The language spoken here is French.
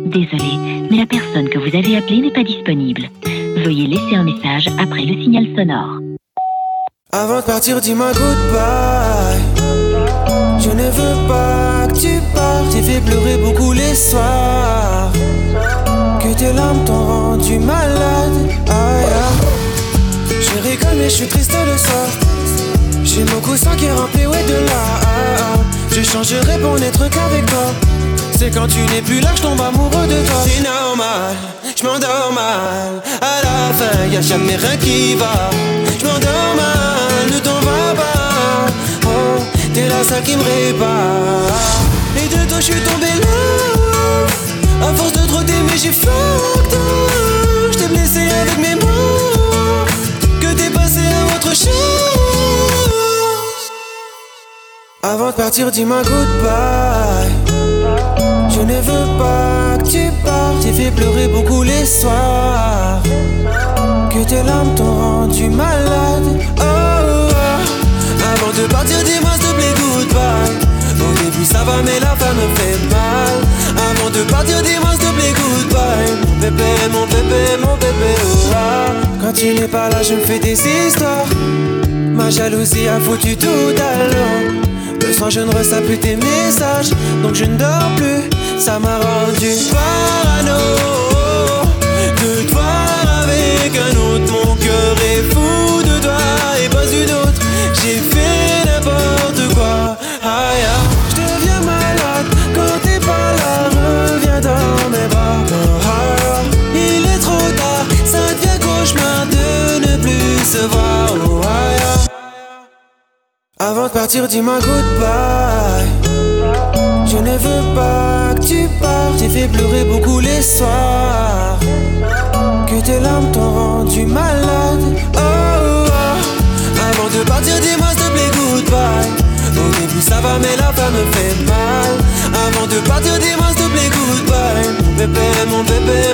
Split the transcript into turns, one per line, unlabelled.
Désolé, mais la personne que vous avez appelée n'est pas disponible. Veuillez laisser un message après le signal sonore.
Avant de partir, dis-moi goodbye. Je ne veux pas que tu partes. J'ai fait pleurer beaucoup les soirs. Que tes larmes t'ont rendu malade. Je rigole mais je suis triste le soir. J'ai mon coussin qui est rempli ouais de là. Je changerai pour n'être qu'avec toi. C'est quand tu n'es plus là que je tombe amoureux de toi. C'est normal, je m'endors mal. À la fin y'a jamais rien qui va. Je m'endors mal, ne t'en va pas. Oh, t'es la seule qui me répare. Et de toi je suis tombé là. À force de trop t'aimer j'ai fucked up. Je t'ai blessé avec mes mots. Que t'es passé à autre chose. Avant de partir dis-moi goodbye. Je ne veux pas que tu partes. J'ai fait pleurer beaucoup les soirs. Que tes larmes t'ont rendu malade. Avant de partir dis-moi s'il te plaît goodbye. Au début ça va mais la fin me fait mal. Avant de partir dis-moi s'il te plaît goodbye. Mon bébé, mon bébé, mon bébé Quand tu n'es pas là je me fais des histoires. Ma jalousie a foutu tout à l'eau. Le soir je ne reçois plus tes messages. Donc je ne dors plus. Ça m'a rendu parano de te voir avec un autre. Mon cœur est fou de toi et pas une autre. J'ai fait n'importe quoi. Je deviens malade quand t'es pas là. Reviens dans mes bras. Il est trop tard. Ça devient cauchemar de ne plus se voir. Avant de partir dis-moi goodbye. Je ne veux pas que tu partes. J'ai fait pleurer beaucoup les soirs. Que tes larmes t'ont rendu malade. Avant de partir dis-moi s'il te plaît goodbye. Au début ça va mais la fin me fait mal. Avant de partir dis-moi s'il te plaît goodbye. Mon bébé, mon bébé,